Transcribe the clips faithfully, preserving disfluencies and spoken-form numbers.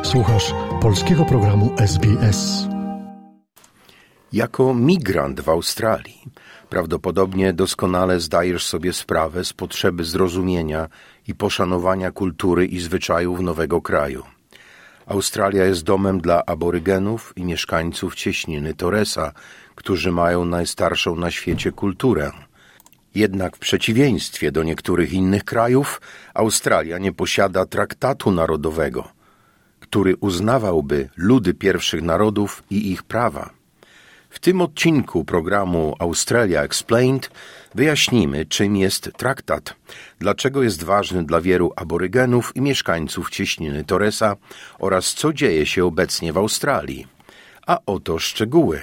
Słuchasz polskiego programu S B S. Jako migrant w Australii prawdopodobnie doskonale zdajesz sobie sprawę z potrzeby zrozumienia i poszanowania kultury i zwyczajów nowego kraju. Australia jest domem dla aborygenów i mieszkańców cieśniny Torresa, którzy mają najstarszą na świecie kulturę. Jednak w przeciwieństwie do niektórych innych krajów, Australia nie posiada traktatu narodowego, który uznawałby ludy pierwszych narodów i ich prawa. W tym odcinku programu Australia Explained wyjaśnimy, czym jest traktat, dlaczego jest ważny dla wielu aborygenów i mieszkańców cieśniny Torresa oraz co dzieje się obecnie w Australii. A oto szczegóły.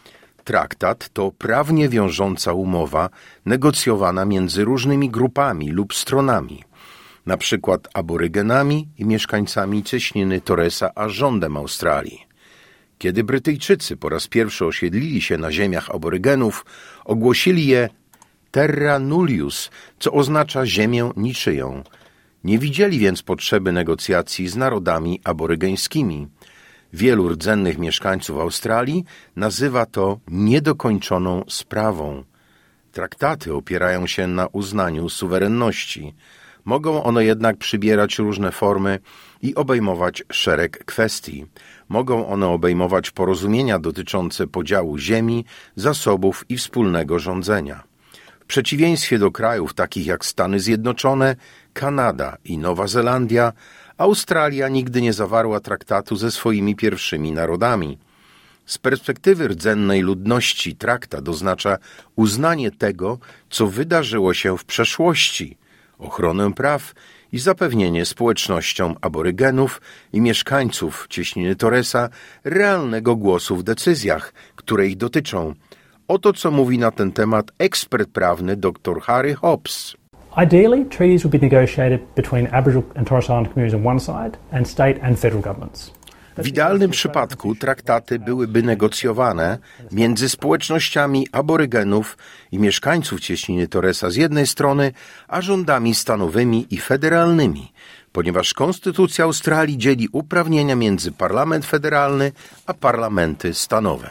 Traktat to prawnie wiążąca umowa negocjowana między różnymi grupami lub stronami, na przykład aborygenami i mieszkańcami cieśniny Torresa a rządem Australii. Kiedy Brytyjczycy po raz pierwszy osiedlili się na ziemiach aborygenów, ogłosili je terra nullius, co oznacza ziemię niczyją. Nie widzieli więc potrzeby negocjacji z narodami aborygeńskimi. Wielu rdzennych mieszkańców Australii nazywa to niedokończoną sprawą. Traktaty opierają się na uznaniu suwerenności. Mogą one jednak przybierać różne formy i obejmować szereg kwestii. Mogą one obejmować porozumienia dotyczące podziału ziemi, zasobów i wspólnego rządzenia. W przeciwieństwie do krajów takich jak Stany Zjednoczone, Kanada i Nowa Zelandia, Australia nigdy nie zawarła traktatu ze swoimi pierwszymi narodami. Z perspektywy rdzennej ludności traktat oznacza uznanie tego, co wydarzyło się w przeszłości, ochronę praw i zapewnienie społecznościom aborygenów i mieszkańców cieśniny Torresa realnego głosu w decyzjach, które ich dotyczą. Oto co mówi na ten temat ekspert prawny dr Harry Hobbs. Ideally, treaties would be negotiated between Aboriginal and Torres Island communities on one side and state and federal governments. W idealnym przypadku traktaty byłyby negocjowane między społecznościami aborygenów i mieszkańców cieśniny Torresa z jednej strony, a rządami stanowymi i federalnymi, ponieważ Konstytucja Australii dzieli uprawnienia między parlament federalny a parlamenty stanowe.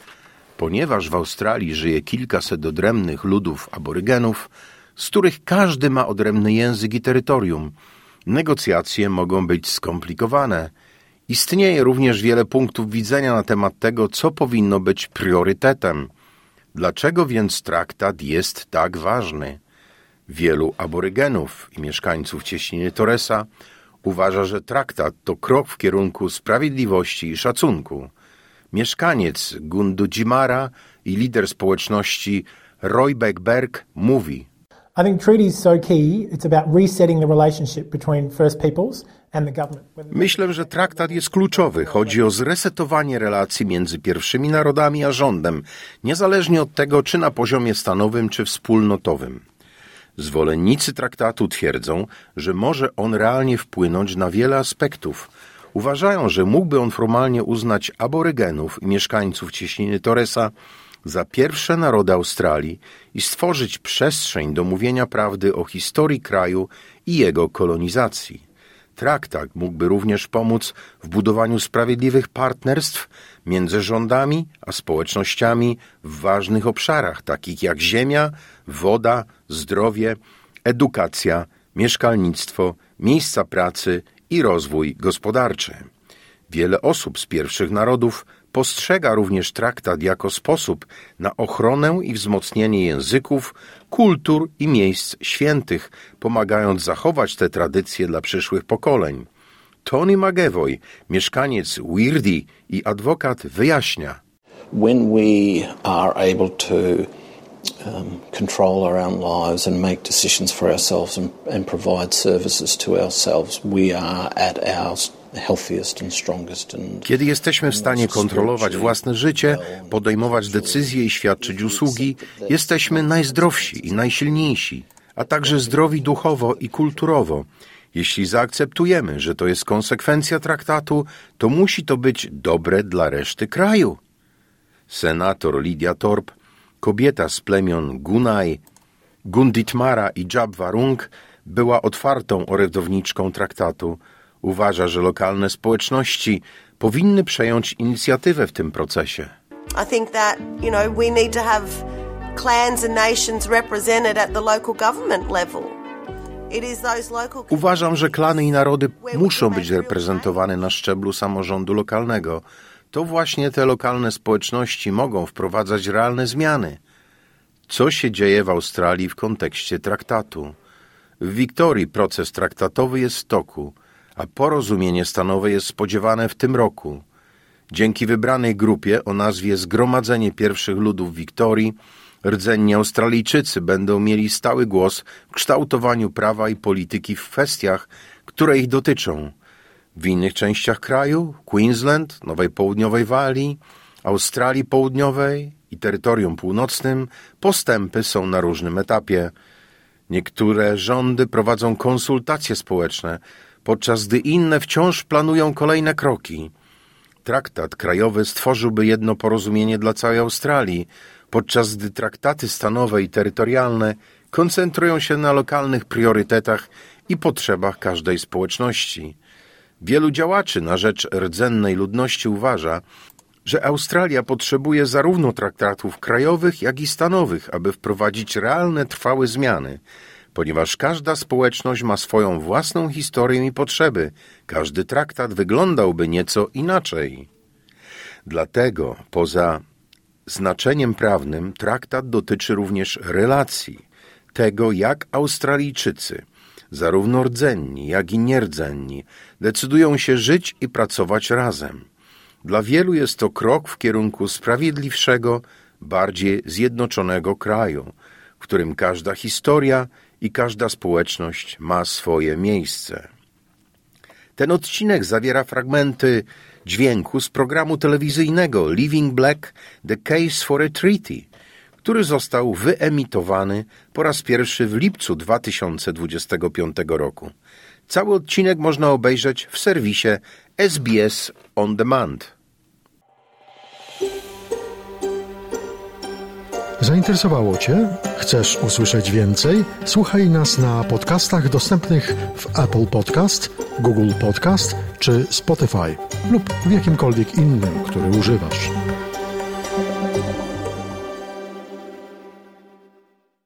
Ponieważ w Australii żyje kilkaset odrębnych ludów aborygenów, z których każdy ma odrębny język i terytorium, negocjacje mogą być skomplikowane. Istnieje również wiele punktów widzenia na temat tego, co powinno być priorytetem. Dlaczego więc traktat jest tak ważny? Wielu aborygenów i mieszkańców cieśniny Torresa uważa, że traktat to krok w kierunku sprawiedliwości i szacunku. Mieszkaniec Gunditjmara i lider społeczności Roy Beck-Berg mówi: I think treaty is so key. It's about resetting the relationship between First Peoples and the government. Myślę, że traktat jest kluczowy. Chodzi o zresetowanie relacji między pierwszymi narodami a rządem, niezależnie od tego, czy na poziomie stanowym, czy wspólnotowym. Zwolennicy traktatu twierdzą, że może on realnie wpłynąć na wiele aspektów. Uważają, że mógłby on formalnie uznać aborygenów i mieszkańców cieśniny Torresa za pierwsze narody Australii i stworzyć przestrzeń do mówienia prawdy o historii kraju i jego kolonizacji. Traktat mógłby również pomóc w budowaniu sprawiedliwych partnerstw między rządami a społecznościami w ważnych obszarach, takich jak ziemia, woda, zdrowie, edukacja, mieszkalnictwo, miejsca pracy i rozwój gospodarczy. Wiele osób z pierwszych narodów postrzega również traktat jako sposób na ochronę i wzmocnienie języków, kultur i miejsc świętych, pomagając zachować te tradycje dla przyszłych pokoleń. Tony McEvoy, mieszkaniec Wirdi i adwokat, wyjaśnia: When we are able to um, control our own lives and make decisions for ourselves and, and provide services to ourselves, we are at our healthiest and strongest and Kiedy jesteśmy w stanie kontrolować własne życie, podejmować decyzje i świadczyć usługi, jesteśmy najzdrowsi i najsilniejsi, a także zdrowi duchowo i kulturowo. Jeśli zaakceptujemy, że to jest konsekwencja traktatu, to musi to być dobre dla reszty kraju. Senator Lydia Thorpe, kobieta z plemion Gunai, Gunditjmara i Djab Wurrung, była otwartą orędowniczką traktatu. Uważa, że lokalne społeczności powinny przejąć inicjatywę w tym procesie. I think that, you know, we need to have clans and nations represented at the local government level. It is those local... Uważam, że klany i narody muszą być reprezentowane na szczeblu samorządu lokalnego. To właśnie te lokalne społeczności mogą wprowadzać realne zmiany. Co się dzieje w Australii w kontekście traktatu? W Wiktorii proces traktatowy jest w toku, a porozumienie stanowe jest spodziewane w tym roku. Dzięki wybranej grupie o nazwie Zgromadzenie Pierwszych Ludów Wiktorii, rdzenni Australijczycy będą mieli stały głos w kształtowaniu prawa i polityki w kwestiach, które ich dotyczą. W innych częściach kraju, Queensland, Nowej Południowej Walii, Australii Południowej i terytorium północnym, postępy są na różnym etapie. Niektóre rządy prowadzą konsultacje społeczne, podczas gdy inne wciąż planują kolejne kroki. Traktat krajowy stworzyłby jedno porozumienie dla całej Australii, podczas gdy traktaty stanowe i terytorialne koncentrują się na lokalnych priorytetach i potrzebach każdej społeczności. Wielu działaczy na rzecz rdzennej ludności uważa, że Australia potrzebuje zarówno traktatów krajowych, jak i stanowych, aby wprowadzić realne, trwałe zmiany, ponieważ każda społeczność ma swoją własną historię i potrzeby. Każdy traktat wyglądałby nieco inaczej. Dlatego poza znaczeniem prawnym traktat dotyczy również relacji, tego jak Australijczycy, zarówno rdzenni, jak i nierdzenni, decydują się żyć i pracować razem. Dla wielu jest to krok w kierunku sprawiedliwszego, bardziej zjednoczonego kraju, w którym każda historia i każda społeczność ma swoje miejsce. Ten odcinek zawiera fragmenty dźwięku z programu telewizyjnego Living Black – The Case for a Treaty, który został wyemitowany po raz pierwszy w lipcu dwa tysiące dwudziestego piątego roku. Cały odcinek można obejrzeć w serwisie S B S On Demand. Zainteresowało Cię? Chcesz usłyszeć więcej? Słuchaj nas na podcastach dostępnych w Apple Podcast, Google Podcast czy Spotify lub w jakimkolwiek innym, który używasz.